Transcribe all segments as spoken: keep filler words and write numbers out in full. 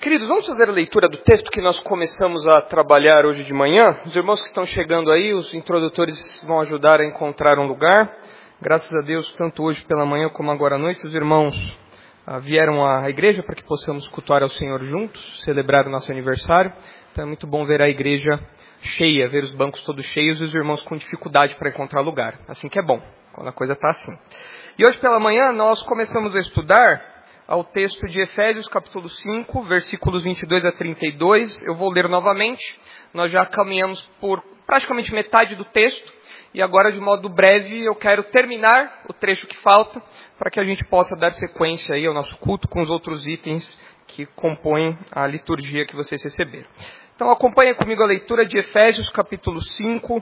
Queridos, vamos fazer a leitura do texto que nós começamos a trabalhar hoje de manhã. Os irmãos que estão chegando aí, os introdutores vão ajudar a encontrar um lugar. Graças a Deus, tanto hoje pela manhã como agora à noite, os irmãos ah, vieram à igreja para que possamos cultuar ao Senhor juntos, celebrar o nosso aniversário. Então é muito bom ver a igreja cheia, ver os bancos todos cheios e os irmãos com dificuldade para encontrar lugar. Assim que é bom, quando a coisa está assim. E hoje pela manhã nós começamos a estudar ao texto de Efésios, capítulo cinco, versículos vinte e dois a trinta e dois. Eu vou ler novamente. Nós já caminhamos por praticamente metade do texto. E agora, de modo breve, eu quero terminar o trecho que falta, para que a gente possa dar sequência aí ao nosso culto com os outros itens que compõem a liturgia que vocês receberam. Então, acompanhem comigo a leitura de Efésios, capítulo cinco,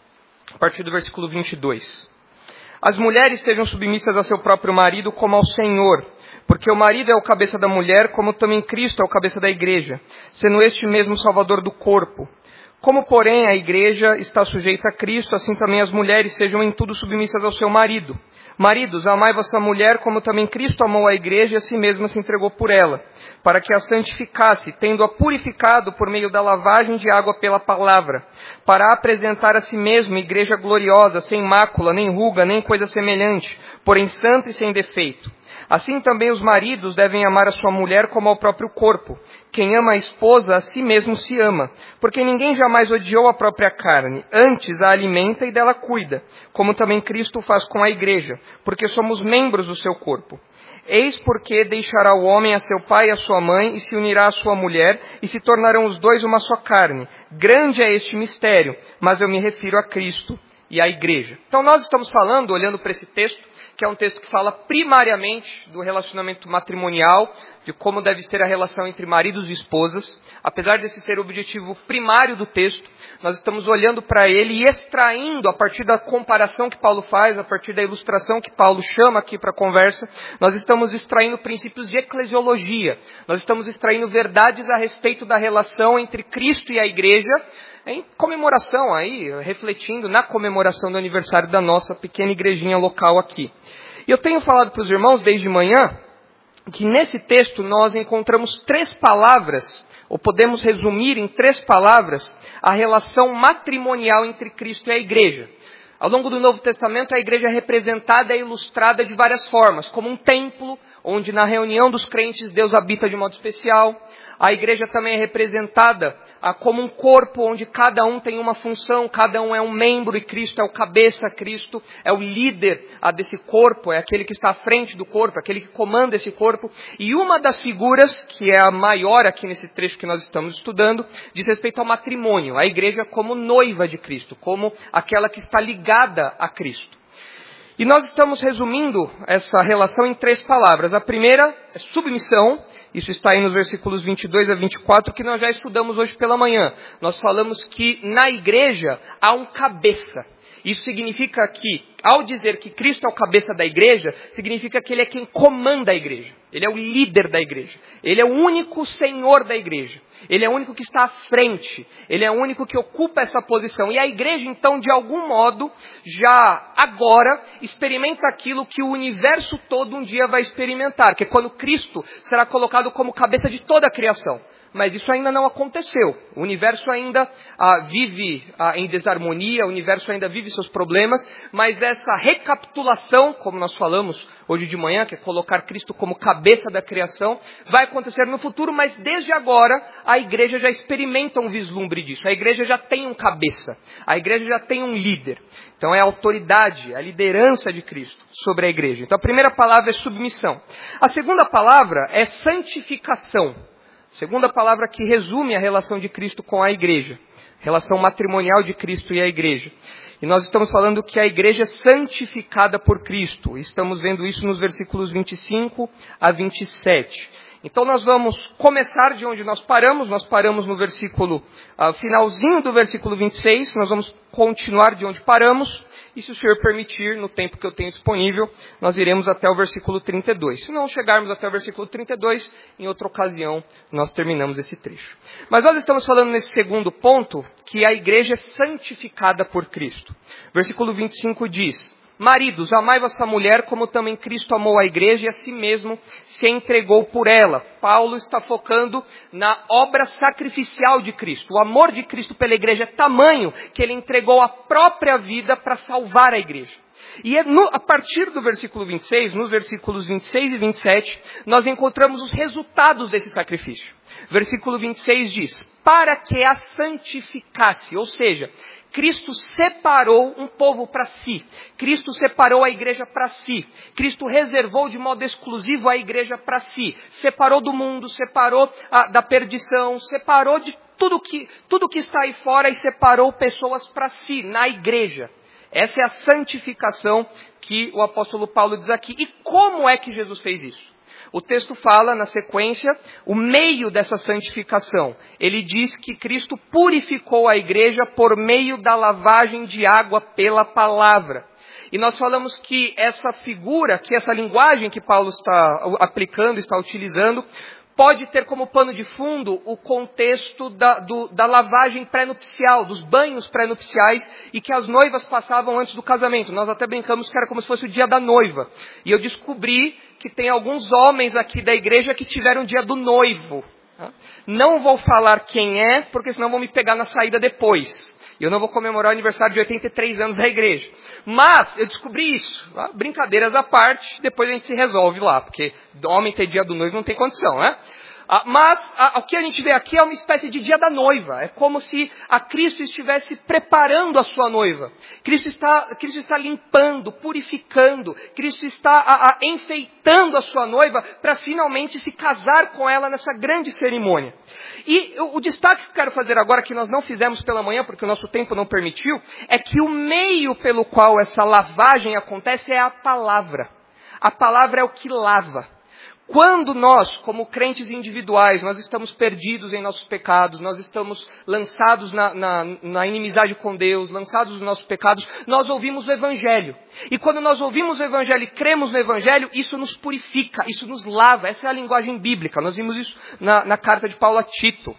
a partir do versículo vinte e dois. As mulheres sejam submissas a seu próprio marido como ao Senhor, porque o marido é o cabeça da mulher, como também Cristo é o cabeça da igreja, sendo este mesmo Salvador do corpo. Como, porém, a igreja está sujeita a Cristo, assim também as mulheres sejam em tudo submissas ao seu marido. Maridos, amai vossa mulher, como também Cristo amou a igreja e a si mesmo se entregou por ela, para que a santificasse, tendo-a purificado por meio da lavagem de água pela palavra, para apresentar a si mesmo igreja gloriosa, sem mácula, nem ruga, nem coisa semelhante, porém santa e sem defeito. Assim também os maridos devem amar a sua mulher como ao próprio corpo. Quem ama a esposa, a si mesmo se ama, porque ninguém jamais odiou a própria carne, antes a alimenta e dela cuida, como também Cristo faz com a igreja, porque somos membros do seu corpo. Eis porque deixará o homem a seu pai e a sua mãe, e se unirá à sua mulher, e se tornarão os dois uma só carne. Grande é este mistério, mas eu me refiro a Cristo e à igreja. Então nós estamos falando, olhando para esse texto, que é um texto que fala primariamente do relacionamento matrimonial, de como deve ser a relação entre maridos e esposas. Apesar desse ser o objetivo primário do texto, nós estamos olhando para ele e extraindo, a partir da comparação que Paulo faz, a partir da ilustração que Paulo chama aqui para a conversa, nós estamos extraindo princípios de eclesiologia. Nós estamos extraindo verdades a respeito da relação entre Cristo e a igreja, em comemoração aí, refletindo na comemoração do aniversário da nossa pequena igrejinha local aqui. E eu tenho falado para os irmãos desde manhã que nesse texto nós encontramos três palavras, ou podemos resumir em três palavras, a relação matrimonial entre Cristo e a igreja. Ao longo do Novo Testamento, a igreja é representada e ilustrada de várias formas, como um templo, onde na reunião dos crentes Deus habita de modo especial. A igreja também é representada ah, como um corpo, onde cada um tem uma função, cada um é um membro e Cristo é o cabeça, Cristo é o líder ah, desse corpo, é aquele que está à frente do corpo, aquele que comanda esse corpo. E uma das figuras, que é a maior aqui nesse trecho que nós estamos estudando, diz respeito ao matrimônio, a igreja como noiva de Cristo, como aquela que está ligada a Cristo. E nós estamos resumindo essa relação em três palavras. A primeira é submissão. Isso está aí nos versículos vinte e dois a vinte e quatro, que nós já estudamos hoje pela manhã. Nós falamos que na igreja há um cabeça. Isso significa que, ao dizer que Cristo é o cabeça da igreja, significa que Ele é quem comanda a igreja. Ele é o líder da igreja. Ele é o único senhor da igreja. Ele é o único que está à frente. Ele é o único que ocupa essa posição. E a igreja, então, de algum modo, já agora, experimenta aquilo que o universo todo um dia vai experimentar, que é quando Cristo será colocado como cabeça de toda a criação. Mas isso ainda não aconteceu. O universo ainda ah, vive ah, em desarmonia, o universo ainda vive seus problemas, mas essa recapitulação, como nós falamos hoje de manhã, que é colocar Cristo como cabeça da criação, vai acontecer no futuro, mas desde agora a igreja já experimenta um vislumbre disso. A igreja já tem um cabeça, a igreja já tem um líder. Então é a autoridade, a liderança de Cristo sobre a igreja. Então a primeira palavra é submissão. A segunda palavra é santificação. Segunda palavra que resume a relação de Cristo com a igreja. Relação matrimonial de Cristo e a igreja. E nós estamos falando que a igreja é santificada por Cristo. Estamos vendo isso nos versículos vinte e cinco a vinte e sete. Então nós vamos começar de onde nós paramos. Nós paramos no versículo, uh, finalzinho do versículo vinte e seis. Nós vamos continuar de onde paramos. E se o Senhor permitir, no tempo que eu tenho disponível, nós iremos até o versículo trinta e dois. Se não chegarmos até o versículo trinta e dois, em outra ocasião, nós terminamos esse trecho. Mas nós estamos falando nesse segundo ponto, que a igreja é santificada por Cristo. Versículo vinte e cinco diz: Maridos, amai vossa mulher como também Cristo amou a igreja e a si mesmo se entregou por ela. Paulo está focando na obra sacrificial de Cristo. O amor de Cristo pela igreja é tamanho que ele entregou a própria vida para salvar a igreja. E é no, a partir do versículo vinte e seis, nos versículos vinte e seis e vinte e sete, nós encontramos os resultados desse sacrifício. Versículo vinte e seis diz, para que a santificasse, ou seja, Cristo separou um povo para si. Cristo separou a igreja para si. Cristo reservou de modo exclusivo a igreja para si. Separou do mundo, separou a, da perdição, separou de tudo que, tudo que está aí fora e separou pessoas para si, na igreja. Essa é a santificação que o apóstolo Paulo diz aqui. E como é que Jesus fez isso? O texto fala, na sequência, o meio dessa santificação. Ele diz que Cristo purificou a igreja por meio da lavagem de água pela palavra. E nós falamos que essa figura, que essa linguagem que Paulo está aplicando, está utilizando, pode ter como pano de fundo o contexto da, do, da lavagem pré-nupcial, dos banhos pré-nupciais e que as noivas passavam antes do casamento. Nós até brincamos que era como se fosse o dia da noiva. E eu descobri que tem alguns homens aqui da igreja que tiveram o dia do noivo. Não vou falar quem é, porque senão vão me pegar na saída depois. Eu não vou comemorar o aniversário de oitenta e três anos da igreja. Mas eu descobri isso. Brincadeiras à parte, depois a gente se resolve lá. Porque homem ter dia do noivo não tem condição, né? Mas o que a gente vê aqui é uma espécie de dia da noiva. É como se a Cristo estivesse preparando a sua noiva. Cristo está, Cristo está limpando, purificando. Cristo está a, a, enfeitando a sua noiva para finalmente se casar com ela nessa grande cerimônia. E o, o destaque que eu quero fazer agora, que nós não fizemos pela manhã, porque o nosso tempo não permitiu, é que o meio pelo qual essa lavagem acontece é a palavra. A palavra é o que lava. Quando nós, como crentes individuais, nós estamos perdidos em nossos pecados, nós estamos lançados na, na, na inimizade com Deus, lançados nos nossos pecados, nós ouvimos o Evangelho. E quando nós ouvimos o Evangelho e cremos no Evangelho, isso nos purifica, isso nos lava. Essa é a linguagem bíblica. Nós vimos isso na, na carta de Paulo a Tito.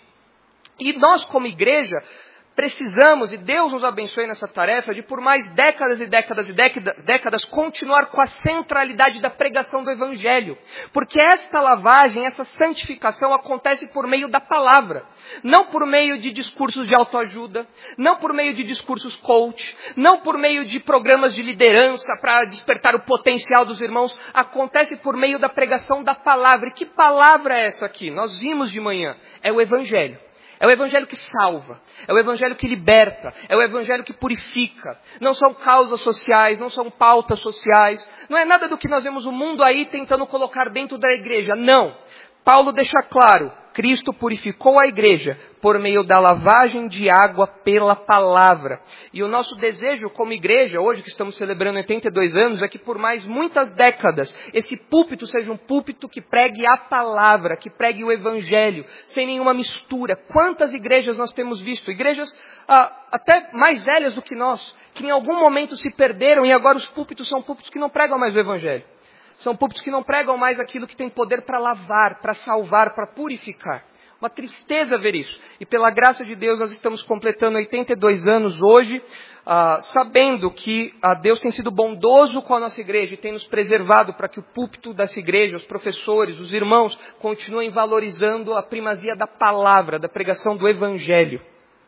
E nós, como igreja, precisamos, e Deus nos abençoe nessa tarefa, de por mais décadas e décadas e décadas, décadas continuar com a centralidade da pregação do Evangelho. Porque esta lavagem, essa santificação acontece por meio da palavra. Não por meio de discursos de autoajuda, não por meio de discursos coach, não por meio de programas de liderança para despertar o potencial dos irmãos. Acontece por meio da pregação da palavra. E que palavra é essa aqui? Nós vimos de manhã. É o Evangelho. É o Evangelho que salva, é o Evangelho que liberta, é o Evangelho que purifica. Não são causas sociais, não são pautas sociais, não é nada do que nós vemos o mundo aí tentando colocar dentro da igreja, não. Paulo deixa claro, Cristo purificou a igreja por meio da lavagem de água pela palavra. E o nosso desejo como igreja, hoje que estamos celebrando oitenta e dois anos, é que por mais muitas décadas, esse púlpito seja um púlpito que pregue a palavra, que pregue o Evangelho, sem nenhuma mistura. Quantas igrejas nós temos visto? Igrejas ah, até mais velhas do que nós, que em algum momento se perderam e agora os púlpitos são púlpitos que não pregam mais o Evangelho. São púlpitos que não pregam mais aquilo que tem poder para lavar, para salvar, para purificar. Uma tristeza ver isso. E pela graça de Deus nós estamos completando oitenta e dois anos hoje, ah, sabendo que ah, Deus tem sido bondoso com a nossa igreja e tem nos preservado para que o púlpito dessa igreja, os professores, os irmãos, continuem valorizando a primazia da palavra, da pregação do Evangelho.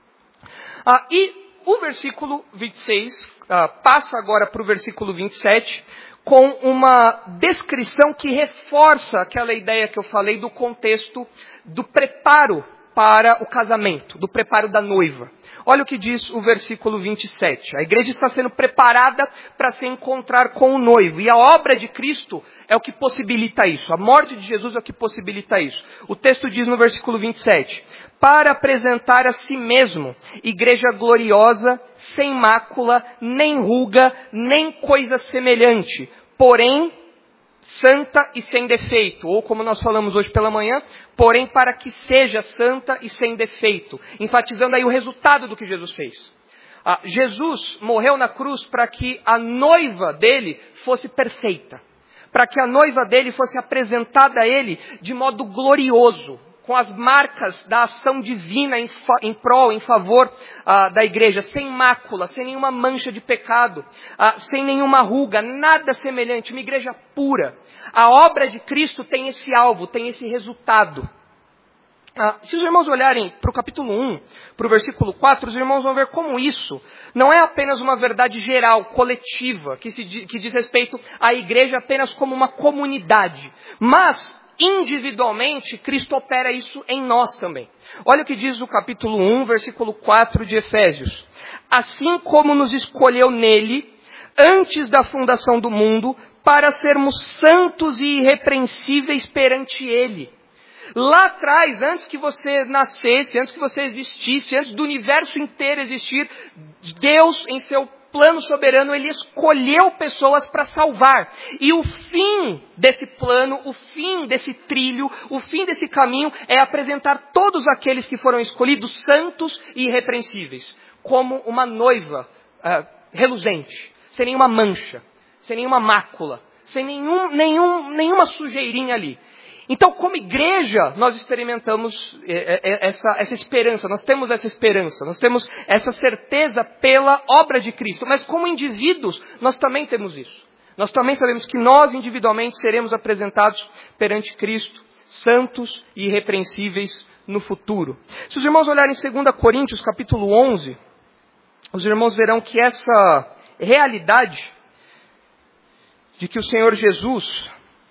Ah, e o versículo vinte e seis ah, passa agora para o versículo vinte e sete, com uma descrição que reforça aquela ideia que eu falei do contexto do preparo para o casamento, do preparo da noiva. Olha o que diz o versículo vinte e sete. A igreja está sendo preparada para se encontrar com o noivo. E a obra de Cristo é o que possibilita isso. A morte de Jesus é o que possibilita isso. O texto diz no versículo vinte e sete. Para apresentar a si mesmo, igreja gloriosa, sem mácula, nem ruga, nem coisa semelhante, porém santa e sem defeito, ou como nós falamos hoje pela manhã, porém para que seja santa e sem defeito, enfatizando aí o resultado do que Jesus fez. Ah, Jesus morreu na cruz para que a noiva dele fosse perfeita, para que a noiva dele fosse apresentada a ele de modo glorioso, com as marcas da ação divina em, fa- em prol, em favor ah, da igreja, sem mácula, sem nenhuma mancha de pecado, ah, sem nenhuma ruga, nada semelhante, uma igreja pura. A obra de Cristo tem esse alvo, tem esse resultado. Ah, se os irmãos olharem para o capítulo um, para o versículo quatro, os irmãos vão ver como isso não é apenas uma verdade geral, coletiva, que, se, que diz respeito à igreja apenas como uma comunidade, mas individualmente Cristo opera isso em nós também. Olha o que diz o capítulo um, versículo quatro de Efésios. Assim como nos escolheu nele, antes da fundação do mundo, para sermos santos e irrepreensíveis perante ele. Lá atrás, antes que você nascesse, antes que você existisse, antes do universo inteiro existir, Deus, em seu plano soberano, Ele escolheu pessoas para salvar. E o fim desse plano, o fim desse trilho, o fim desse caminho é apresentar todos aqueles que foram escolhidos santos e irrepreensíveis, como uma noiva uh, reluzente, sem nenhuma mancha, sem nenhuma mácula, sem nenhum, nenhum, nenhuma sujeirinha ali. Então, como igreja, nós experimentamos essa, essa esperança, nós temos essa esperança, nós temos essa certeza pela obra de Cristo. Mas como indivíduos, nós também temos isso. Nós também sabemos que nós individualmente seremos apresentados perante Cristo, santos e irrepreensíveis no futuro. Se os irmãos olharem em dois Coríntios, capítulo onze, os irmãos verão que essa realidade de que o Senhor Jesus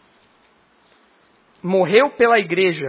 morreu pela igreja,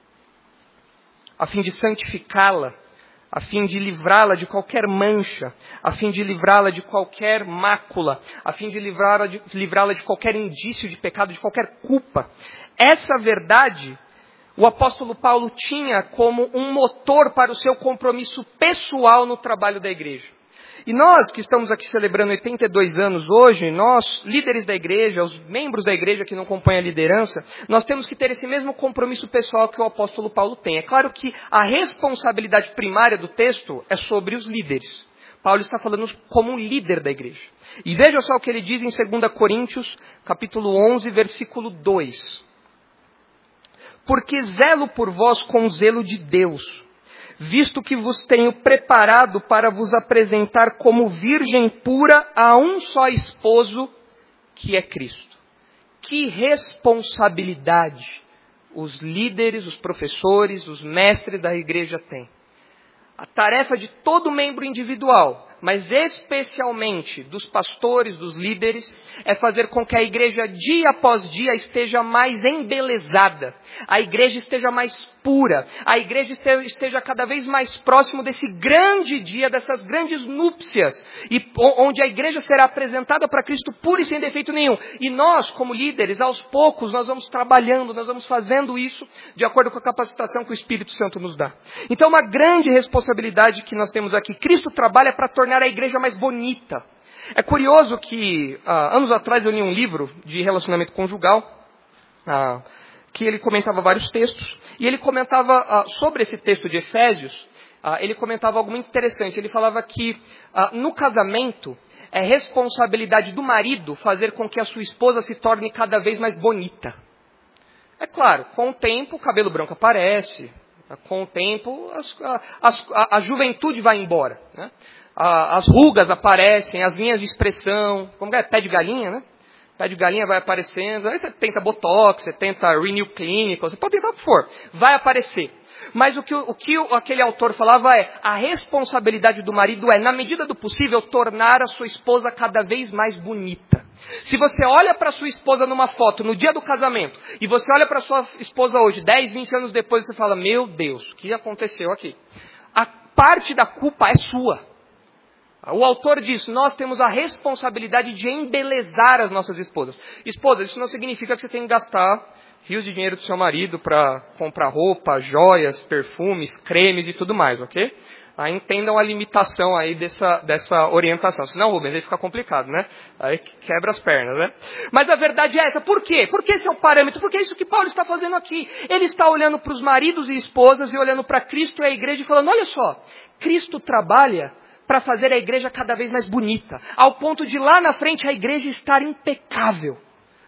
a fim de santificá-la, a fim de livrá-la de qualquer mancha, a fim de livrá-la de qualquer mácula, a fim de livrá-la de, livrá-la de qualquer indício de pecado, de qualquer culpa. Essa verdade, o apóstolo Paulo tinha como um motor para o seu compromisso pessoal no trabalho da igreja. E nós que estamos aqui celebrando oitenta e dois anos hoje, nós, líderes da igreja, os membros da igreja que não compõem a liderança, nós temos que ter esse mesmo compromisso pessoal que o apóstolo Paulo tem. É claro que a responsabilidade primária do texto é sobre os líderes. Paulo está falando como um líder da igreja. E veja só o que ele diz em dois Coríntios, capítulo onze, versículo dois. Porque zelo por vós com zelo de Deus, visto que vos tenho preparado para vos apresentar como virgem pura a um só esposo, que é Cristo. Que responsabilidade os líderes, os professores, os mestres da igreja têm. A tarefa de todo membro individual, mas especialmente dos pastores, dos líderes, é fazer com que a igreja dia após dia esteja mais embelezada, a igreja esteja mais pura, a igreja esteja cada vez mais próximo desse grande dia, dessas grandes núpcias, e onde a igreja será apresentada para Cristo pura e sem defeito nenhum. E nós, como líderes, aos poucos, nós vamos trabalhando, nós vamos fazendo isso de acordo com a capacitação que o Espírito Santo nos dá. Então, uma grande responsabilidade que nós temos aqui. Cristo trabalha para tornar a igreja mais bonita. É curioso que, ah, anos atrás, eu li um livro de relacionamento conjugal, ah, que ele comentava vários textos, e ele comentava ah, sobre esse texto de Efésios, ah, ele comentava algo muito interessante. Ele falava que ah, no casamento é responsabilidade do marido fazer com que a sua esposa se torne cada vez mais bonita. É claro, com o tempo o cabelo branco aparece, com o tempo as, as, a, a juventude vai embora, né? As rugas aparecem, as linhas de expressão, como é? Pé de galinha, né? Pé de galinha vai aparecendo, aí você tenta botox, você tenta renew clinical, você pode tentar o que for, vai aparecer. Mas o que, o que aquele autor falava é, a responsabilidade do marido é, na medida do possível, tornar a sua esposa cada vez mais bonita. Se você olha para sua esposa numa foto no dia do casamento, e você olha para sua esposa hoje, dez, vinte anos depois, você fala, meu Deus, o que aconteceu aqui? A parte da culpa é sua. O autor diz, nós temos a responsabilidade de embelezar as nossas esposas. Esposas, isso não significa que você tem que gastar rios de dinheiro do seu marido para comprar roupa, joias, perfumes, cremes e tudo mais, ok? Ah, entendam a limitação aí dessa, dessa orientação. Senão, Rubens, aí fica complicado, né? Aí quebra as pernas, né? Mas a verdade é essa. Por quê? Porque esse é o parâmetro. Porque é isso que Paulo está fazendo aqui. Ele está olhando para os maridos e esposas e olhando para Cristo e a igreja e falando, olha só, Cristo trabalha para fazer a igreja cada vez mais bonita, ao ponto de lá na frente a igreja estar impecável.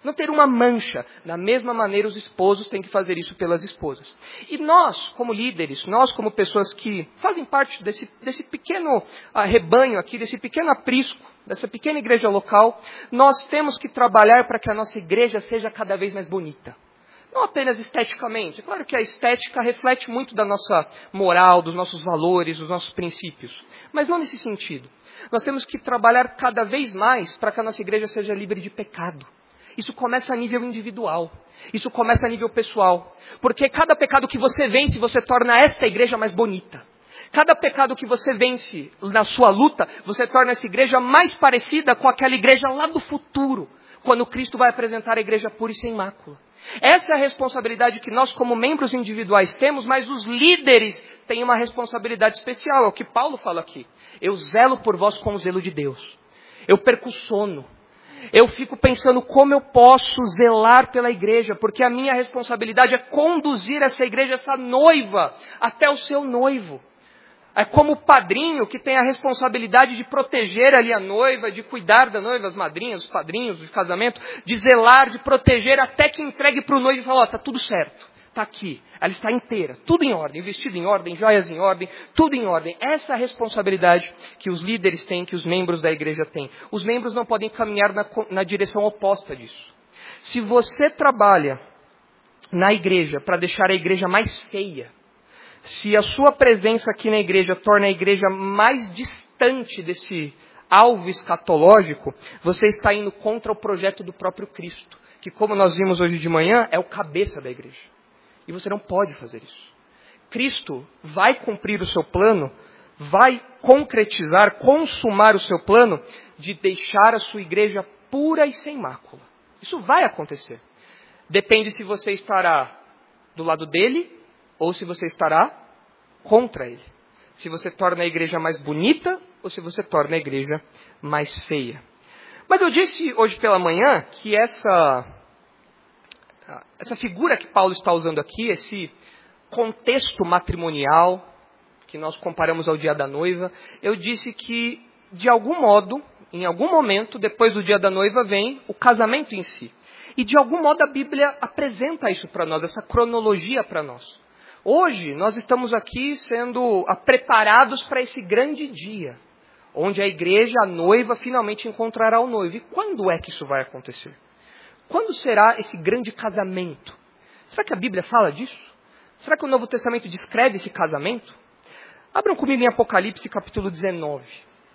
não ter uma mancha. Da mesma maneira, os esposos têm que fazer isso pelas esposas. E nós, como líderes, nós como pessoas que fazem parte desse, desse pequeno ah, rebanho aqui, desse pequeno aprisco, dessa pequena igreja local, nós temos que trabalhar para que a nossa igreja seja cada vez mais bonita. Não apenas esteticamente. É claro que a estética reflete muito da nossa moral, dos nossos valores, dos nossos princípios. Mas não nesse sentido. Nós temos que trabalhar cada vez mais para que a nossa igreja seja livre de pecado. Isso começa a nível individual. Isso começa a nível pessoal. Porque cada pecado que você vence, você torna esta igreja mais bonita. Cada pecado que você vence na sua luta, você torna essa igreja mais parecida com aquela igreja lá do futuro, quando Cristo vai apresentar a igreja pura e sem mácula. Essa é a responsabilidade que nós como membros individuais temos, mas os líderes têm uma responsabilidade especial. É o que Paulo fala aqui. Eu zelo por vós com o zelo de Deus. Eu perco o sono. Eu fico pensando como eu posso zelar pela igreja, porque a minha responsabilidade é conduzir essa igreja, essa noiva, até o seu noivo. É como o padrinho que tem a responsabilidade de proteger ali a noiva, de cuidar da noiva, as madrinhas, os padrinhos de casamento, de zelar, de proteger até que entregue para o noivo e fala, ó, está tudo certo, está aqui, ela está inteira, tudo em ordem, vestido em ordem, joias em ordem, tudo em ordem. Essa é a responsabilidade que os líderes têm, que os membros da igreja têm. Os membros não podem caminhar na, na direção oposta disso. Se você trabalha na igreja para deixar a igreja mais feia, se a sua presença aqui na igreja torna a igreja mais distante desse alvo escatológico, você está indo contra o projeto do próprio Cristo, que, como nós vimos hoje de manhã, é o cabeça da igreja. E você não pode fazer isso. Cristo vai cumprir o seu plano, vai concretizar, consumar o seu plano de deixar a sua igreja pura e sem mácula. Isso vai acontecer. Depende se você estará do lado dele ou se você estará contra ele. Se você torna a igreja mais bonita ou se você torna a igreja mais feia. Mas eu disse hoje pela manhã que essa, essa figura que Paulo está usando aqui, esse contexto matrimonial, que nós comparamos ao dia da noiva, eu disse que, de algum modo, em algum momento, depois do dia da noiva, vem o casamento em si. E de algum modo a Bíblia apresenta isso para nós, essa cronologia para nós. Hoje nós estamos aqui sendo preparados para esse grande dia, onde a igreja, a noiva, finalmente encontrará o noivo. E quando é que isso vai acontecer? Quando será esse grande casamento? Será que a Bíblia fala disso? Será que o Novo Testamento descreve esse casamento? Abram comigo em Apocalipse capítulo dezenove.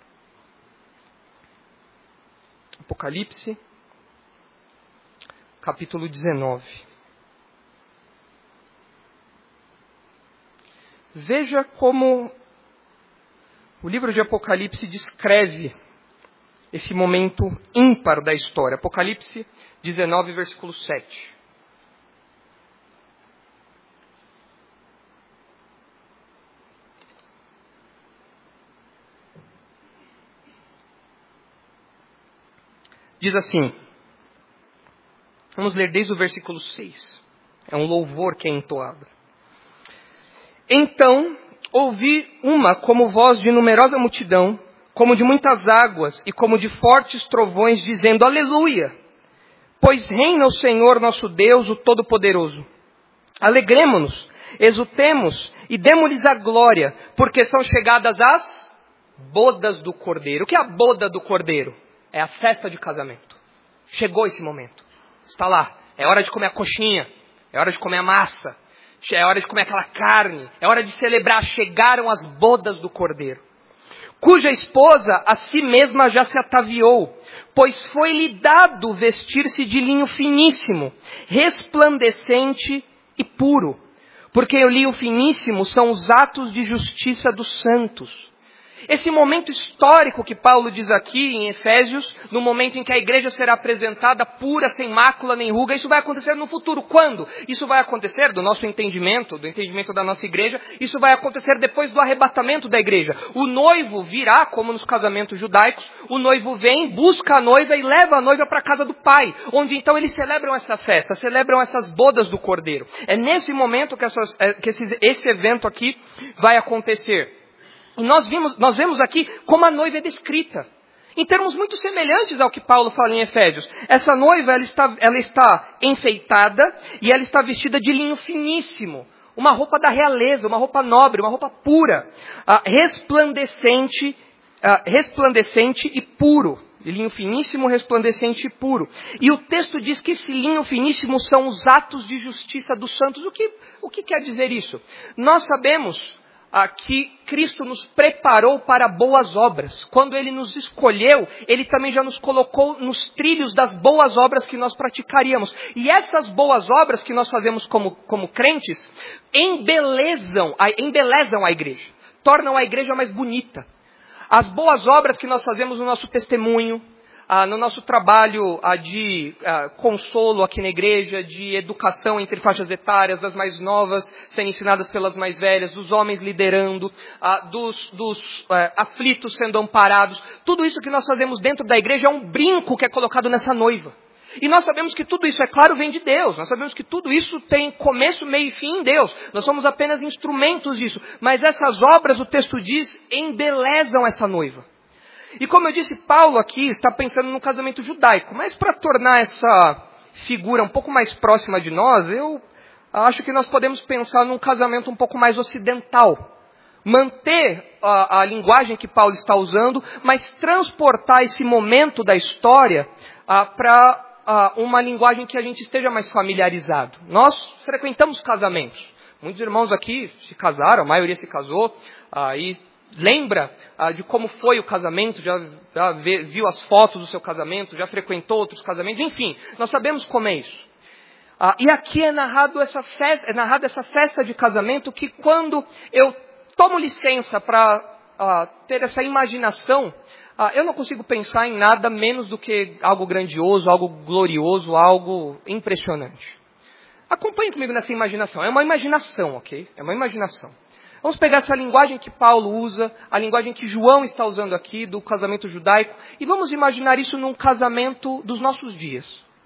Apocalipse capítulo dezenove. Veja como o livro de Apocalipse descreve esse momento ímpar da história. Apocalipse dezenove, versículo sete. Diz assim, vamos ler desde o versículo seis. É um louvor que é entoado. Então ouvi uma como voz de numerosa multidão, como de muitas águas e como de fortes trovões, dizendo, Aleluia! Pois reina o Senhor nosso Deus, o Todo-Poderoso. Alegremo-nos, exultemos e demo-lhes a glória, porque são chegadas as bodas do Cordeiro. O que é a boda do Cordeiro? É a festa de casamento. Chegou esse momento. Está lá. É hora de comer a coxinha. É hora de comer a massa. É hora de comer aquela carne. É hora de celebrar. Chegaram as bodas do Cordeiro. Cuja esposa a si mesma já se ataviou, pois foi-lhe dado vestir-se de linho finíssimo, resplandecente e puro. Porque o linho finíssimo são os atos de justiça dos santos. Esse momento histórico que Paulo diz aqui em Efésios, no momento em que a igreja será apresentada pura, sem mácula nem ruga, isso vai acontecer no futuro. Quando? Isso vai acontecer, do nosso entendimento, do entendimento da nossa igreja, isso vai acontecer depois do arrebatamento da igreja. O noivo virá, como nos casamentos judaicos, o noivo vem, busca a noiva e leva a noiva para a casa do pai, onde então eles celebram essa festa, celebram essas bodas do Cordeiro. É nesse momento que, essas, que esse, esse evento aqui vai acontecer. E nós, vimos, nós vemos aqui como a noiva é descrita. Em termos muito semelhantes ao que Paulo fala em Efésios. Essa noiva, ela está, ela está enfeitada e ela está vestida de linho finíssimo. Uma roupa da realeza, uma roupa nobre, uma roupa pura, uh, resplandecente, uh, resplandecente e puro. Linho finíssimo, resplandecente e puro. E o texto diz que esse linho finíssimo são os atos de justiça dos santos. O que, o que quer dizer isso? Nós sabemos ah, que Cristo nos preparou para boas obras. Quando Ele nos escolheu, Ele também já nos colocou nos trilhos das boas obras que nós praticaríamos. E essas boas obras que nós fazemos como, como crentes, embelezam, embelezam a igreja. Tornam a igreja mais bonita. As boas obras que nós fazemos no nosso testemunho, ah, no nosso trabalho ah, de ah, consolo aqui na igreja, de educação entre faixas etárias, das mais novas sendo ensinadas pelas mais velhas, dos homens liderando, ah, dos, dos ah, aflitos sendo amparados. Tudo isso que nós fazemos dentro da igreja é um brinco que é colocado nessa noiva. E nós sabemos que tudo isso, é claro, vem de Deus. Nós sabemos que tudo isso tem começo, meio e fim em Deus. Nós somos apenas instrumentos disso. Mas essas obras, o texto diz, embelezam essa noiva. E como eu disse, Paulo aqui está pensando no casamento judaico. Mas para tornar essa figura um pouco mais próxima de nós, eu acho que nós podemos pensar num casamento um pouco mais ocidental. Manter a, a linguagem que Paulo está usando, mas transportar esse momento da história para Uh, uma linguagem que a gente esteja mais familiarizado. Nós frequentamos casamentos. Muitos irmãos aqui se casaram, a maioria se casou, uh, e lembra uh, de como foi o casamento, já, já vê, viu as fotos do seu casamento, já frequentou outros casamentos, enfim, nós sabemos como é isso. Uh, e aqui é narrado essa festa, é narrada essa festa de casamento que quando eu tomo licença para uh, ter essa imaginação, Ah, eu não consigo pensar em nada menos do que algo grandioso, algo glorioso, algo impressionante. Acompanhe comigo nessa imaginação. É uma imaginação, ok? É uma imaginação. Vamos pegar essa linguagem que Paulo usa, a linguagem que João está usando aqui, do casamento judaico, e vamos imaginar isso num casamento dos nossos dias.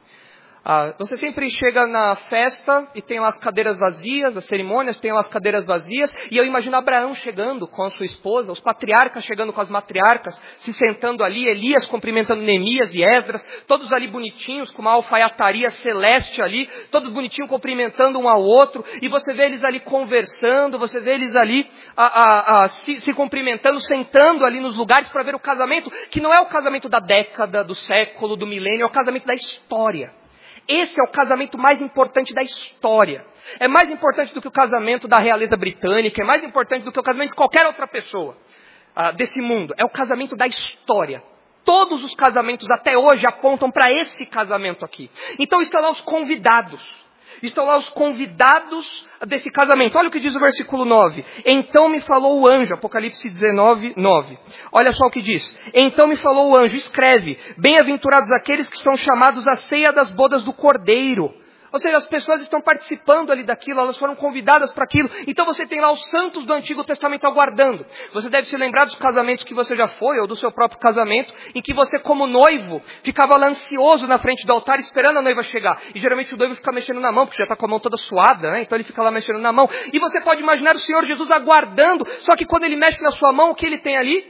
Ah, você sempre chega na festa e tem lá as cadeiras vazias, as cerimônias tem lá as cadeiras vazias, e eu imagino Abraão chegando com a sua esposa, os patriarcas chegando com as matriarcas, se sentando ali, Elias cumprimentando Neemias e Esdras, todos ali bonitinhos, com uma alfaiataria celeste ali, todos bonitinhos cumprimentando um ao outro, e você vê eles ali conversando, você vê eles ali a, a, a, se, se cumprimentando, sentando ali nos lugares para ver o casamento, que não é o casamento da década, do século, do milênio, é o casamento da história. Esse é o casamento mais importante da história. É mais importante do que o casamento da realeza britânica, é mais importante do que o casamento de qualquer outra pessoa uh, desse mundo. É o casamento da história. Todos os casamentos até hoje apontam para esse casamento aqui. Então estão lá os convidados. Estão lá os convidados desse casamento. Olha o que diz o versículo nove. Então me falou o anjo, Apocalipse dezenove, nove. Olha só o que diz. Então me falou o anjo, escreve, bem-aventurados aqueles que são chamados à ceia das bodas do Cordeiro. Ou seja, as pessoas estão participando ali daquilo, elas foram convidadas para aquilo. Então você tem lá os santos do Antigo Testamento aguardando. Você deve se lembrar dos casamentos que você já foi, ou do seu próprio casamento, em que você como noivo ficava lá ansioso na frente do altar esperando a noiva chegar. E geralmente o noivo fica mexendo na mão, porque já está com a mão toda suada, né? Então ele fica lá mexendo na mão. E você pode imaginar o Senhor Jesus aguardando, só que quando ele mexe na sua mão, o que ele tem ali?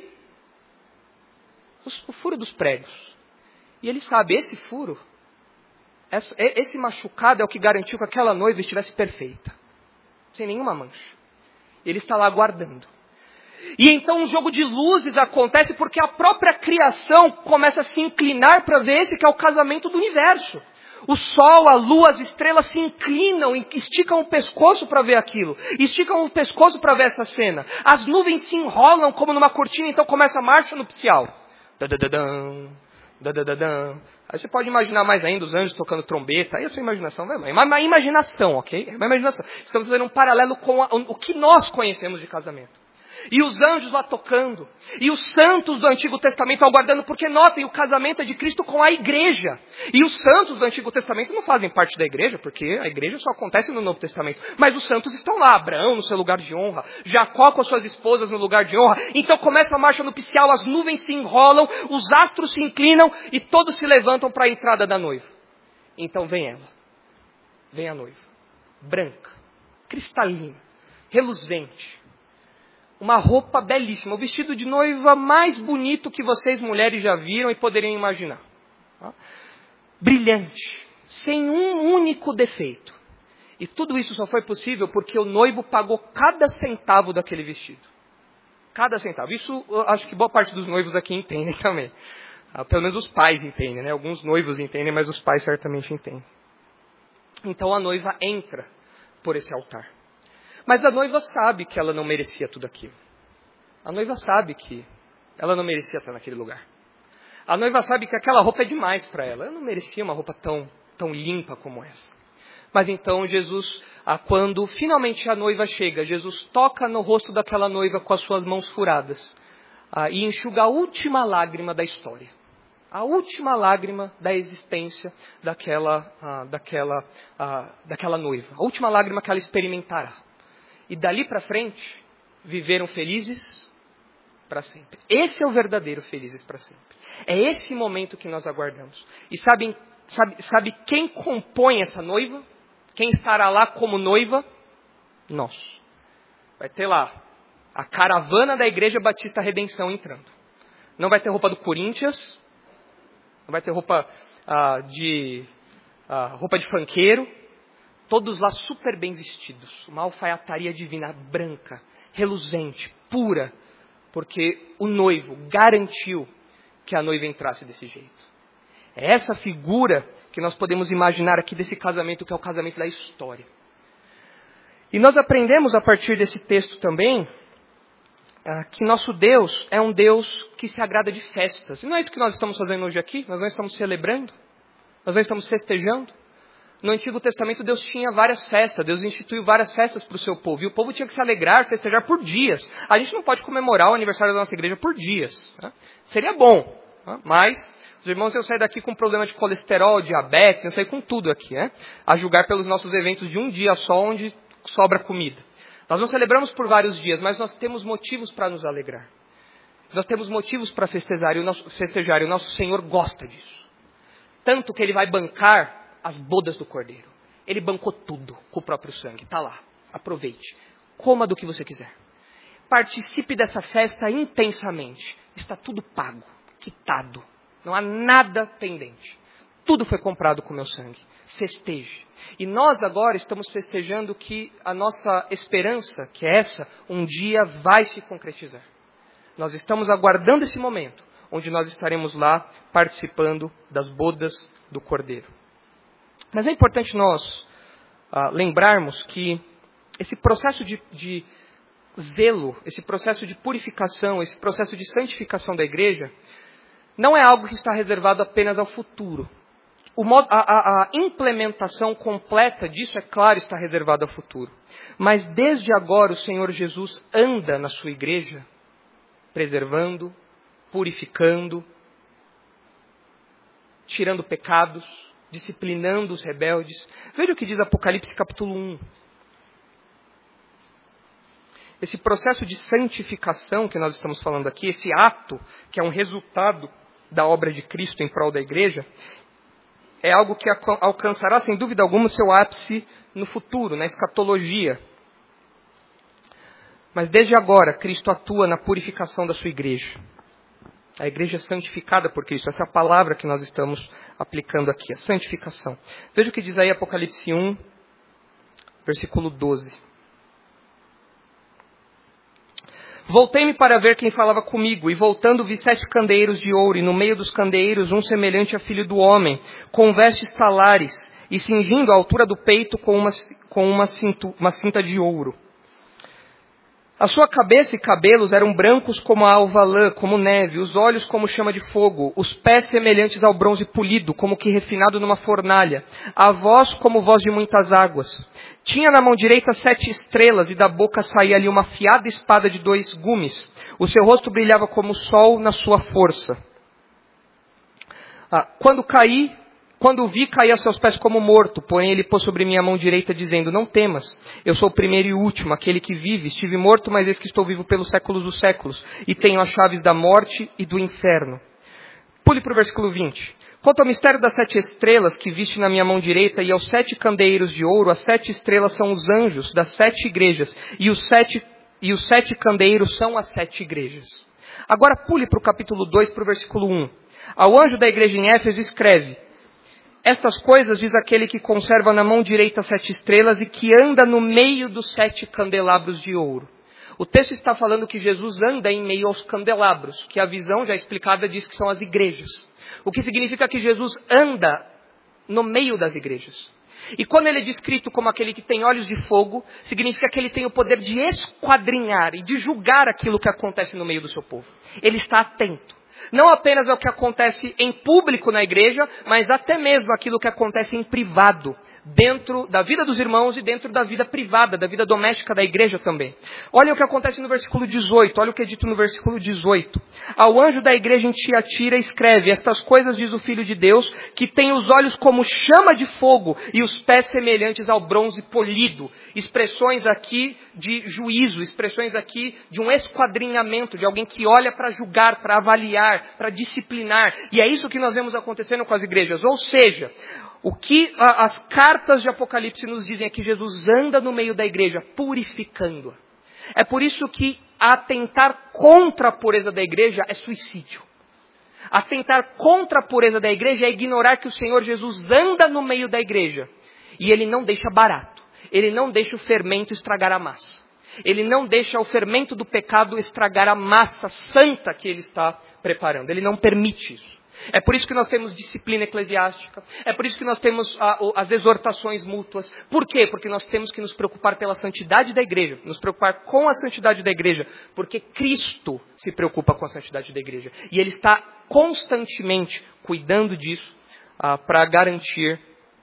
O furo dos pregos. E ele sabe, esse furo... Esse machucado é o que garantiu que aquela noiva estivesse perfeita. Sem nenhuma mancha. Ele está lá aguardando. E então um jogo de luzes acontece porque a própria criação começa a se inclinar para ver esse que é o casamento do universo. O sol, a lua, as estrelas se inclinam e esticam o pescoço para ver aquilo. Esticam o pescoço para ver essa cena. As nuvens se enrolam como numa cortina, então começa a marcha nupcial. Dadadadam. Dadadadam. Aí você pode imaginar mais ainda os anjos tocando trombeta. Aí a sua imaginação vai lá. É uma imaginação, ok? É uma imaginação. Estamos fazendo um paralelo com a, o que nós conhecemos de casamento. E os anjos lá tocando. E os santos do Antigo Testamento aguardando. Porque notem, o casamento é de Cristo com a igreja. E os santos do Antigo Testamento não fazem parte da igreja. Porque a igreja só acontece no Novo Testamento. Mas os santos estão lá. Abraão no seu lugar de honra. Jacó com as suas esposas no lugar de honra. Então começa a marcha nupcial. As nuvens se enrolam. Os astros se inclinam. E todos se levantam para a entrada da noiva. Então vem ela. Vem a noiva. Branca. Cristalina. Reluzente. uma roupa belíssima, o vestido de noiva mais bonito que vocês mulheres já viram e poderiam imaginar. Brilhante, sem um único defeito. E tudo isso só foi possível porque o noivo pagou cada centavo daquele vestido. Cada centavo. Isso eu acho que boa parte dos noivos aqui entendem também. Pelo menos os pais entendem, né? Alguns noivos entendem, mas os pais certamente entendem. Então a noiva entra por esse altar. Mas a noiva sabe que ela não merecia tudo aquilo. A noiva sabe que ela não merecia estar naquele lugar. A noiva sabe que aquela roupa é demais para ela. Ela não merecia uma roupa tão, tão limpa como essa. Mas então Jesus, quando finalmente a noiva chega, Jesus toca no rosto daquela noiva com as suas mãos furadas e enxuga a última lágrima da história. A última lágrima da existência daquela, daquela, daquela noiva. A última lágrima que ela experimentará. E dali para frente, viveram felizes para sempre. Esse é o verdadeiro felizes para sempre. É esse momento que nós aguardamos. E sabem, sabe, sabe quem compõe essa noiva? Quem estará lá como noiva? Nós. Vai ter lá a caravana da Igreja Batista Redenção entrando. Não vai ter roupa do Corinthians. Não vai ter roupa ah, de ah, roupa de funkeiro. Todos lá super bem vestidos. Uma alfaiataria divina, branca, reluzente, pura. Porque o noivo garantiu que a noiva entrasse desse jeito. É essa figura que nós podemos imaginar aqui desse casamento, que é o casamento da história. E nós aprendemos a partir desse texto também que nosso Deus é um Deus que se agrada de festas. E não é isso que nós estamos fazendo hoje aqui? Nós não estamos celebrando? Nós não estamos festejando? No Antigo Testamento Deus tinha várias festas, Deus instituiu várias festas para o seu povo. E o povo tinha que se alegrar, festejar por dias. A gente não pode comemorar o aniversário da nossa igreja por dias. Né? Seria bom, né? Mas os irmãos iam sair daqui com problema de colesterol, diabetes, iam sair com tudo aqui. Né? A julgar pelos nossos eventos de um dia só, onde sobra comida. Nós não celebramos por vários dias, mas nós temos motivos para nos alegrar. Nós temos motivos para festejar e, o nosso, festejar, e o nosso Senhor gosta disso. Tanto que Ele vai bancar as bodas do Cordeiro. Ele bancou tudo com o próprio sangue. Está lá. Aproveite. Coma do que você quiser. Participe dessa festa intensamente. Está tudo pago, quitado. Não há nada pendente. Tudo foi comprado com o meu sangue. Festeje. E nós agora estamos festejando que a nossa esperança, que é essa, um dia vai se concretizar. Nós estamos aguardando esse momento, onde nós estaremos lá participando das bodas do Cordeiro. Mas é importante nós ah, lembrarmos que esse processo de, de zelo, esse processo de purificação, esse processo de santificação da igreja, não é algo que está reservado apenas ao futuro. O modo, a, a, a implementação completa disso, é claro, está reservada ao futuro. Mas desde agora o Senhor Jesus anda na sua igreja, preservando, purificando, tirando pecados, disciplinando os rebeldes. Veja o que diz Apocalipse capítulo um. Esse processo de santificação que nós estamos falando aqui, esse ato que é um resultado da obra de Cristo em prol da igreja, é algo que alcançará, sem dúvida alguma, o seu ápice no futuro, na escatologia. Mas desde agora, Cristo atua na purificação da sua igreja. A igreja é santificada por Cristo. Essa é a palavra que nós estamos aplicando aqui, a santificação. Veja o que diz aí Apocalipse um, versículo doze. Voltei-me para ver quem falava comigo, e voltando vi sete candeeiros de ouro, e no meio dos candeeiros um semelhante a filho do homem, com vestes talares, e cingindo a altura do peito com uma, com uma, cintu, uma cinta de ouro. A sua cabeça e cabelos eram brancos como a alva lã, como neve, os olhos como chama de fogo, os pés semelhantes ao bronze polido, como que refinado numa fornalha, a voz como voz de muitas águas. Tinha na mão direita sete estrelas, e da boca saía ali uma afiada espada de dois gumes. O seu rosto brilhava como o sol na sua força. Ah, quando caí, quando o vi, caí a seus pés como morto, porém ele pôs sobre minha mão direita, dizendo, não temas, eu sou o primeiro e o último, aquele que vive. Estive morto, mas eis que estou vivo pelos séculos dos séculos, e tenho as chaves da morte e do inferno. Pule para o versículo vinte. Quanto ao mistério das sete estrelas que viste na minha mão direita e aos sete candeeiros de ouro, as sete estrelas são os anjos das sete igrejas, e os sete, e os sete candeeiros são as sete igrejas. Agora pule para o capítulo dois, para o versículo um. Ao anjo da igreja em Éfeso escreve: estas coisas diz aquele que conserva na mão direita as sete estrelas e que anda no meio dos sete candelabros de ouro. O texto está falando que Jesus anda em meio aos candelabros, que a visão já explicada diz que são as igrejas. O que significa que Jesus anda no meio das igrejas. E quando ele é descrito como aquele que tem olhos de fogo, significa que ele tem o poder de esquadrinhar e de julgar aquilo que acontece no meio do seu povo. Ele está atento. Não apenas ao que acontece em público na igreja, mas até mesmo aquilo que acontece em privado, dentro da vida dos irmãos e dentro da vida privada, da vida doméstica da igreja também. Olha o que acontece no versículo dezoito, olha o que é dito no versículo dezoito. Ao anjo da igreja em Tiatira escreve: estas coisas diz o Filho de Deus, que tem os olhos como chama de fogo e os pés semelhantes ao bronze polido. Expressões aqui de juízo, expressões aqui de um esquadrinhamento, de alguém que olha para julgar, para avaliar, para disciplinar. E é isso que nós vemos acontecendo com as igrejas. Ou seja, o que a, as cartas de Apocalipse nos dizem é que Jesus anda no meio da igreja, purificando-a. É por isso que atentar contra a pureza da igreja é suicídio. Atentar contra a pureza da igreja é ignorar que o Senhor Jesus anda no meio da igreja. E Ele não deixa barato. Ele não deixa o fermento estragar a massa. Ele não deixa o fermento do pecado estragar a massa santa que Ele está preparando. Ele não permite isso. É por isso que nós temos disciplina eclesiástica. É por isso que nós temos a, as exortações mútuas. Por quê? Porque nós temos que nos preocupar pela santidade da igreja. Nos preocupar com a santidade da igreja. Porque Cristo se preocupa com a santidade da igreja. E Ele está constantemente cuidando disso ah, para garantir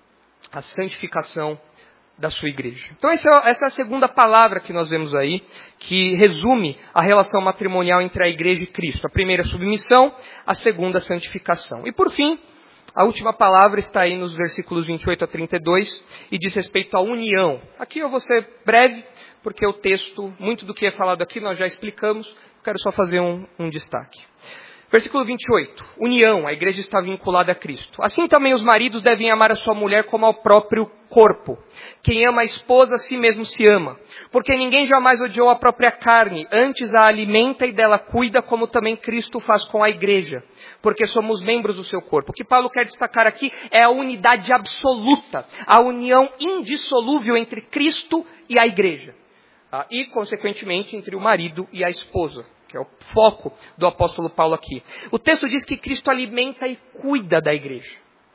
a santificação da sua igreja. Então essa é, essa é a segunda palavra que nós vemos aí, que resume a relação matrimonial entre a igreja e Cristo. A primeira, submissão, a segunda, santificação. E por fim, a última palavra está aí nos versículos vinte e oito a trinta e dois e diz respeito à união. Aqui eu vou ser breve, porque o texto, muito do que é falado aqui nós já explicamos, quero só fazer um, um destaque. Versículo vinte e oito. União, a igreja está vinculada a Cristo. Assim também os maridos devem amar a sua mulher como ao próprio corpo. Quem ama a esposa, a si mesmo se ama. Porque ninguém jamais odiou a própria carne, antes a alimenta e dela cuida, como também Cristo faz com a igreja. Porque somos membros do seu corpo. O que Paulo quer destacar aqui é a unidade absoluta, a união indissolúvel entre Cristo e a igreja. Ah, e, consequentemente, entre o marido e a esposa, que é o foco do apóstolo Paulo aqui. O texto diz que Cristo alimenta e cuida da igreja.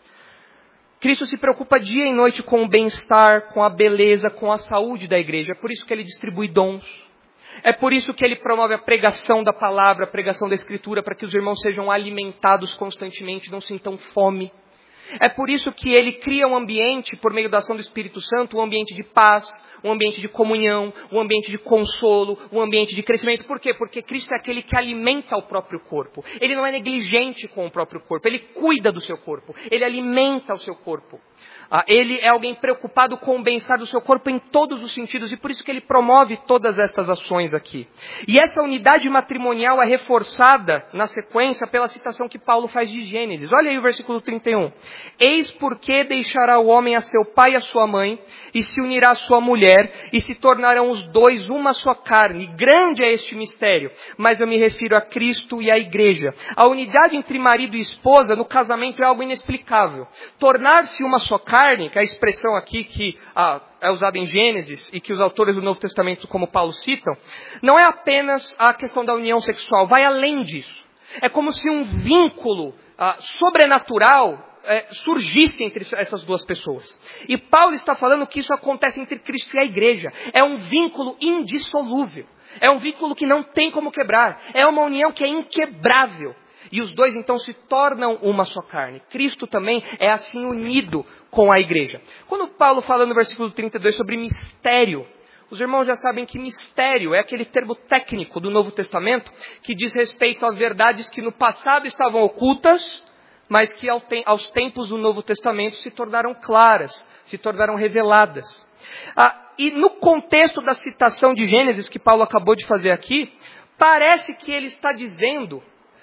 Cristo se preocupa dia e noite com o bem-estar, com a beleza, com a saúde da igreja. É por isso que Ele distribui dons. É por isso que Ele promove a pregação da palavra, a pregação da Escritura, para que os irmãos sejam alimentados constantemente, não sintam fome. É por isso que Ele cria um ambiente, por meio da ação do Espírito Santo, um ambiente de paz, um ambiente de comunhão, um ambiente de consolo, um ambiente de crescimento. Por quê? Porque Cristo é aquele que alimenta o próprio corpo. Ele não é negligente com o próprio corpo, Ele cuida do seu corpo, Ele alimenta o seu corpo. Ah, ele é alguém preocupado com o bem-estar do seu corpo em todos os sentidos, e por isso que ele promove todas estas ações aqui. E essa unidade matrimonial é reforçada na sequência pela citação que Paulo faz de Gênesis. Olha aí o versículo trinta e um. Eis porque deixará o homem a seu pai e a sua mãe, e se unirá à sua mulher, e se tornarão os dois uma só carne. Grande é este mistério, mas eu me refiro a Cristo e à igreja. A unidade entre marido e esposa no casamento é algo inexplicável. Tornar-se uma só carne, carne, que é a expressão aqui que ah, é usada em Gênesis e que os autores do Novo Testamento, como Paulo, citam, não é apenas a questão da união sexual, vai além disso. É como se um vínculo ah, sobrenatural eh, surgisse entre essas duas pessoas. E Paulo está falando que isso acontece entre Cristo e a igreja. É um vínculo indissolúvel. É um vínculo que não tem como quebrar. É uma união que é inquebrável. E os dois então se tornam uma só carne. Cristo também é assim unido com a igreja. Quando Paulo fala no versículo trinta e dois sobre mistério, os irmãos já sabem que mistério é aquele termo técnico do Novo Testamento que diz respeito às verdades que no passado estavam ocultas, mas que aos tempos do Novo Testamento se tornaram claras, se tornaram reveladas. Ah, e no contexto da citação de Gênesis que Paulo acabou de fazer aqui, parece que ele está dizendo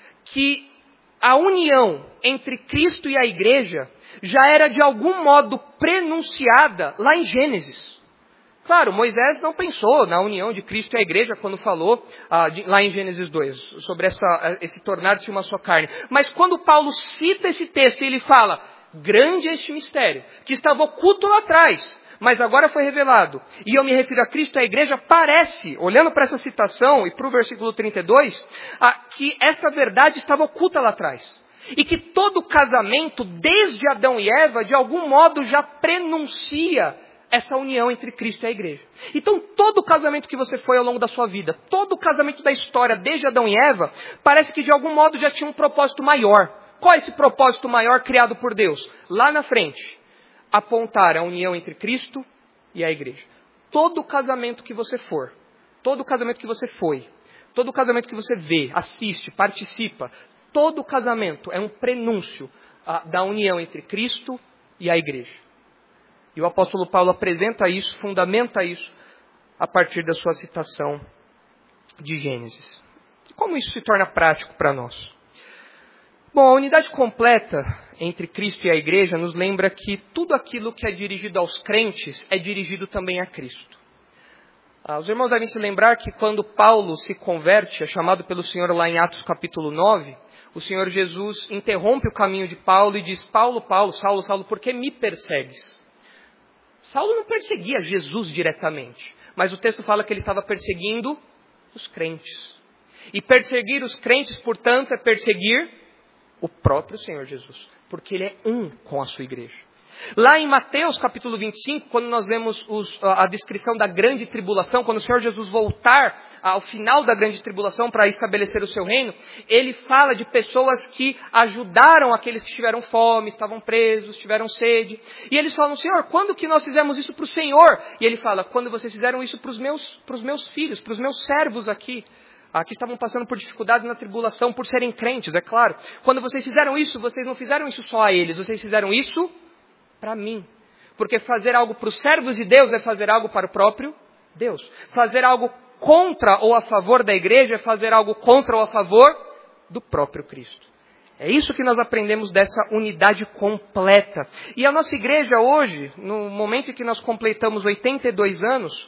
que a união entre Cristo e a igreja já era de algum modo prenunciada lá em Gênesis. Claro, Moisés não pensou na união de Cristo e a igreja quando falou ah, de, lá em Gênesis dois, sobre essa, esse tornar-se uma só carne. Mas quando Paulo cita esse texto e ele fala, grande é este mistério, que estava oculto lá atrás, mas agora foi revelado. E eu me refiro a Cristo e à igreja, parece, olhando para essa citação e para o versículo trinta e dois, ah, que essa verdade estava oculta lá atrás. E que todo casamento, desde Adão e Eva, de algum modo já prenuncia essa união entre Cristo e a igreja. Então, todo casamento que você foi ao longo da sua vida, todo casamento da história, desde Adão e Eva, parece que de algum modo já tinha um propósito maior. Qual é esse propósito maior criado por Deus? Lá na frente, apontar a união entre Cristo e a igreja. Todo casamento que você for, todo casamento que você foi, todo casamento que você vê, assiste, participa, todo casamento é um prenúncio ah, da união entre Cristo e a igreja. E o apóstolo Paulo apresenta isso, fundamenta isso, a partir da sua citação de Gênesis. E como isso se torna prático para nós? Bom, a unidade completa entre Cristo e a igreja nos lembra que tudo aquilo que é dirigido aos crentes é dirigido também a Cristo. Ah, os irmãos devem se lembrar que quando Paulo se converte, é chamado pelo Senhor lá em Atos capítulo nove, o Senhor Jesus interrompe o caminho de Paulo e diz, Paulo, Paulo, Saulo, Saulo, por que me persegues? Saulo não perseguia Jesus diretamente, mas o texto fala que ele estava perseguindo os crentes. E perseguir os crentes, portanto, é perseguir o próprio Senhor Jesus, porque ele é um com a sua igreja. Lá em Mateus capítulo vinte e cinco, quando nós vemos os, a, a descrição da grande tribulação, quando o Senhor Jesus voltar ao final da grande tribulação para estabelecer o seu reino, ele fala de pessoas que ajudaram aqueles que tiveram fome, estavam presos, tiveram sede. E eles falam, Senhor, quando que nós fizemos isso para o Senhor? E ele fala, quando vocês fizeram isso para os meus, para os meus filhos, para os meus servos aqui. Aqui estavam passando por dificuldades na tribulação, por serem crentes, é claro. Quando vocês fizeram isso, vocês não fizeram isso só a eles, vocês fizeram isso para mim. Porque fazer algo para os servos de Deus é fazer algo para o próprio Deus. Fazer algo contra ou a favor da igreja é fazer algo contra ou a favor do próprio Cristo. É isso que nós aprendemos dessa unidade completa. E a nossa igreja hoje, no momento em que nós completamos oitenta e dois anos,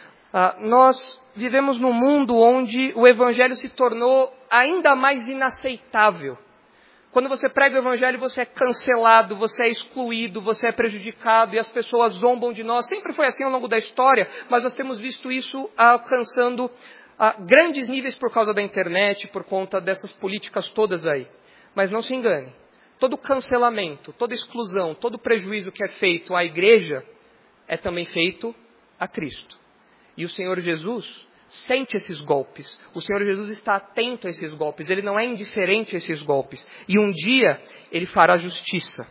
nós vivemos num mundo onde o evangelho se tornou ainda mais inaceitável. Quando você prega o evangelho, você é cancelado, você é excluído, você é prejudicado e as pessoas zombam de nós. Sempre foi assim ao longo da história, mas nós temos visto isso alcançando uh, grandes níveis por causa da internet, por conta dessas políticas todas aí. Mas não se engane, todo cancelamento, toda exclusão, todo prejuízo que é feito à igreja é também feito a Cristo. E o Senhor Jesus sente esses golpes. O Senhor Jesus está atento a esses golpes. Ele não é indiferente a esses golpes. E um dia ele fará justiça.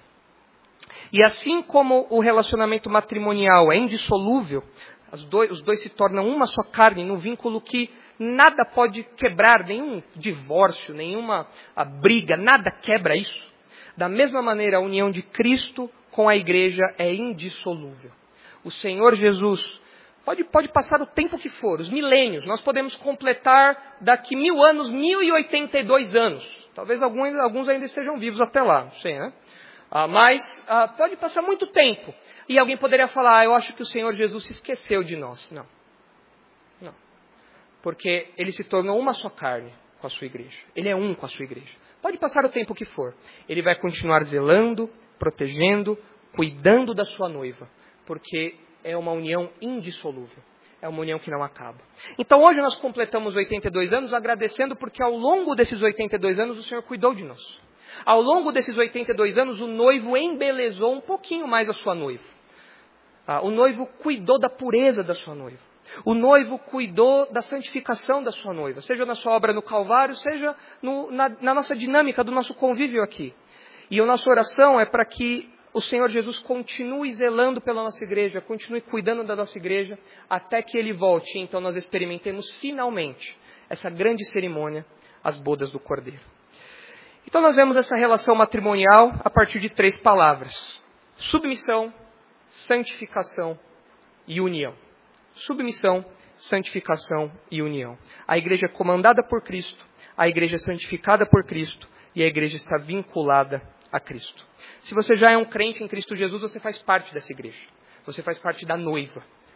E assim como o relacionamento matrimonial é indissolúvel, os dois, os dois se tornam uma só carne, num vínculo que nada pode quebrar, nenhum divórcio, nenhuma a briga, nada quebra isso. Da mesma maneira, a união de Cristo com a igreja é indissolúvel. O Senhor Jesus Pode, pode passar o tempo que for, os milênios. Nós podemos completar daqui mil anos, mil e oitenta e dois anos. Talvez alguns, alguns ainda estejam vivos até lá, não sei, né? Ah, mas ah, pode passar muito tempo. E alguém poderia falar, ah, eu acho que o Senhor Jesus se esqueceu de nós. Não. Não. Porque ele se tornou uma só carne com a sua igreja. Ele é um com a sua igreja. Pode passar o tempo que for. Ele vai continuar zelando, protegendo, cuidando da sua noiva. Porque é uma união indissolúvel. É uma união que não acaba. Então hoje nós completamos oitenta e dois anos agradecendo porque ao longo desses oitenta e dois anos o Senhor cuidou de nós. Ao longo desses oitenta e dois anos o noivo embelezou um pouquinho mais a sua noiva. Ah, o noivo cuidou da pureza da sua noiva. O noivo cuidou da santificação da sua noiva. Seja na sua obra no Calvário, seja no, na, na nossa dinâmica do nosso convívio aqui. E a nossa oração é para que o Senhor Jesus continue zelando pela nossa igreja, continue cuidando da nossa igreja, até que Ele volte. Então nós experimentemos finalmente essa grande cerimônia, as bodas do Cordeiro. Então nós vemos essa relação matrimonial a partir de três palavras: submissão, santificação e união. Submissão, santificação e união. A igreja é comandada por Cristo, a igreja é santificada por Cristo e a igreja está vinculada a Cristo. Se você já é um crente em Cristo Jesus, você faz parte dessa igreja. Você faz parte da noiva.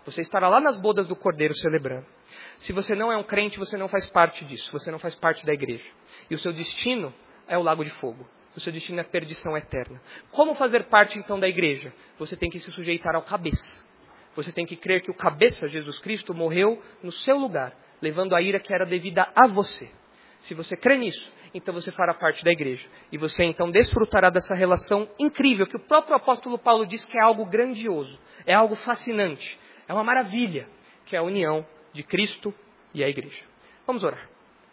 Você estará lá nas bodas do Cordeiro celebrando. Se você não é um crente, você não faz parte disso. Você não faz parte da igreja. E o seu destino é o lago de fogo. O seu destino é a perdição eterna. Como fazer parte, então, da igreja? Você tem que se sujeitar ao cabeça. Você tem que crer que o cabeça, Jesus Cristo, morreu no seu lugar, levando a ira que era devida a você. Se você crê nisso, então você fará parte da igreja. E você, então, desfrutará dessa relação incrível, que o próprio apóstolo Paulo diz que é algo grandioso, é algo fascinante, é uma maravilha, que é a união de Cristo e a igreja. Vamos orar.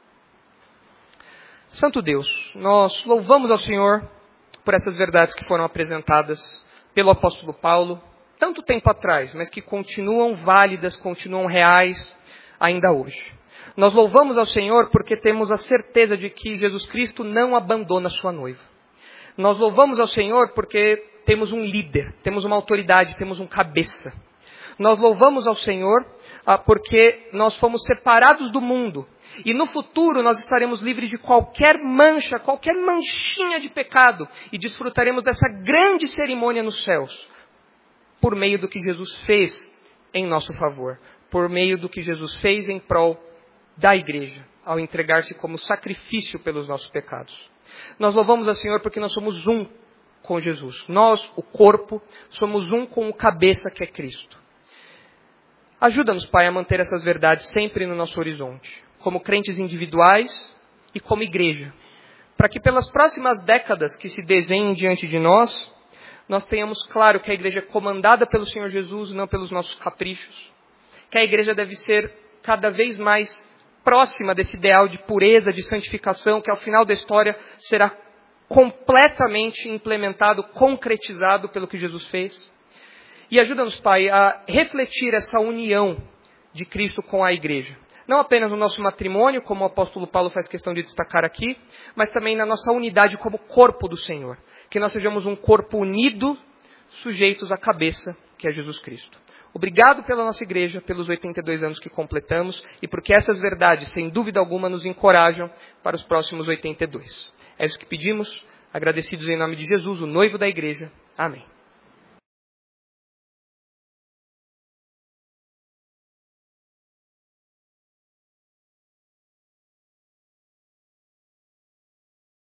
Santo Deus, nós louvamos ao Senhor por essas verdades que foram apresentadas pelo apóstolo Paulo, tanto tempo atrás, mas que continuam válidas, continuam reais ainda hoje. Nós louvamos ao Senhor porque temos a certeza de que Jesus Cristo não abandona a sua noiva. Nós louvamos ao Senhor porque temos um líder, temos uma autoridade, temos um cabeça. Nós louvamos ao Senhor ah, porque nós fomos separados do mundo. E no futuro nós estaremos livres de qualquer mancha, qualquer manchinha de pecado. E desfrutaremos dessa grande cerimônia nos céus. Por meio do que Jesus fez em nosso favor. Por meio do que Jesus fez em prol da igreja. Ao entregar-se como sacrifício pelos nossos pecados. Nós louvamos ao Senhor porque nós somos um com Jesus. Nós, o corpo, somos um com o cabeça que é Cristo. Ajuda-nos, Pai, a manter essas verdades sempre no nosso horizonte. Como crentes individuais e como igreja. Para que pelas próximas décadas que se desenhem diante de nós, nós tenhamos claro que a igreja é comandada pelo Senhor Jesus e não pelos nossos caprichos. Que a igreja deve ser cada vez mais próxima desse ideal de pureza, de santificação, que ao final da história será completamente implementado, concretizado pelo que Jesus fez. E ajuda-nos, Pai, a refletir essa união de Cristo com a igreja. Não apenas no nosso matrimônio, como o apóstolo Paulo faz questão de destacar aqui, mas também na nossa unidade como corpo do Senhor. Que nós sejamos um corpo unido, sujeitos à cabeça, que é Jesus Cristo. Obrigado pela nossa igreja, pelos oitenta e dois anos que completamos, e porque essas verdades, sem dúvida alguma, nos encorajam para os próximos oitenta e dois. É isso que pedimos, agradecidos em nome de Jesus, o noivo da igreja. Amém.